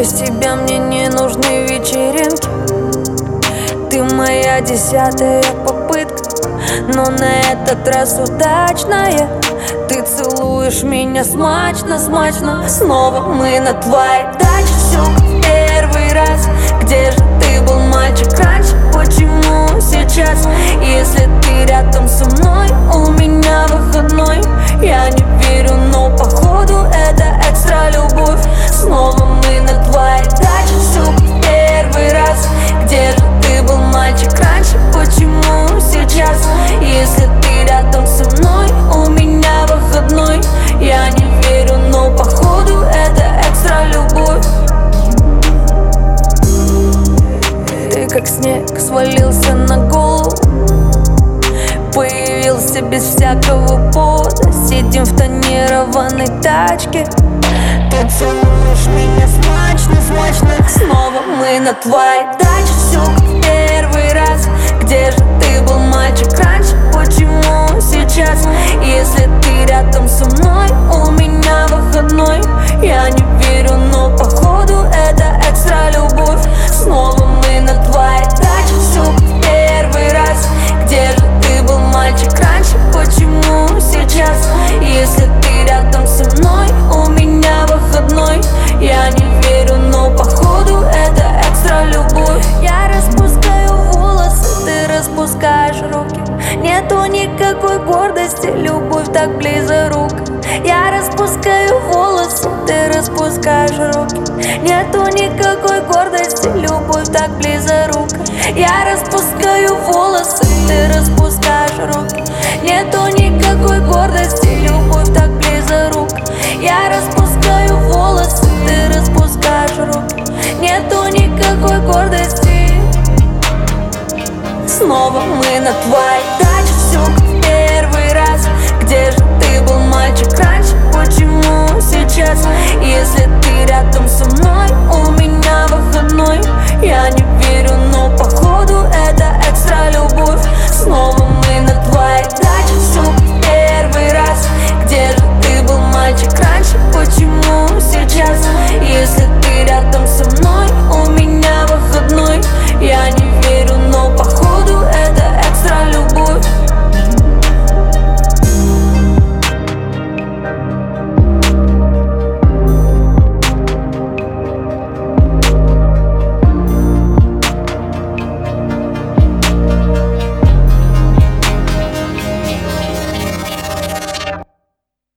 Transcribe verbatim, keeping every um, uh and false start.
Без тебя мне не нужны вечеринки. Ты моя десятая попытка, но на этот раз удачная. Ты целуешь меня смачно, смачно. Снова мы на твоей даче, все как первый раз. Где же ты был, мальчик, раньше? Почему сейчас? Если ты рядом со мной, у меня выходной. Я не верю, но походу это экстра любовь. Снова мы на твоей даче, все как первый раз. Где же ты был, мальчик, раньше? Почему сейчас? Если ты рядом со мной, у меня выходной. Я не верю, но походу это экстра любовь. Ты как снег свалился на голову, появился без всякого повода. Сидим в тонированной тачке. Ты целуешь меня смачно, смачно. Снова мы на твоей даче, все как первый раз. Где же ты был, мальчик, раньше? Почему сейчас? Если ты рядом со мной, у меня выходной. Я не верю, но походу это экстра любовь. Снова мы на твоей даче, все как первый раз. Где же ты был, мальчик, раньше? Почему сейчас? Если ты рядом со мной, у меня выходной. Я не верю, но походу это экстра любовь. Я распускаю волосы, ты распускаешь руки. Нету никакой гордости, любовь так близорука. Я распускаю волосы, ты распускаешь руки. Нету никакой гордости, любовь так близорука. Я распускаю волосы, ты распускаешь руки. Нету никакой гордости, любовь так близорука. Я распускаю волосы, ты распускаешь руки. Нету никакой гордости. Снова мы на твоей даче, все как первый раз. Где же ты был, мальчик, раньше? Почему сейчас?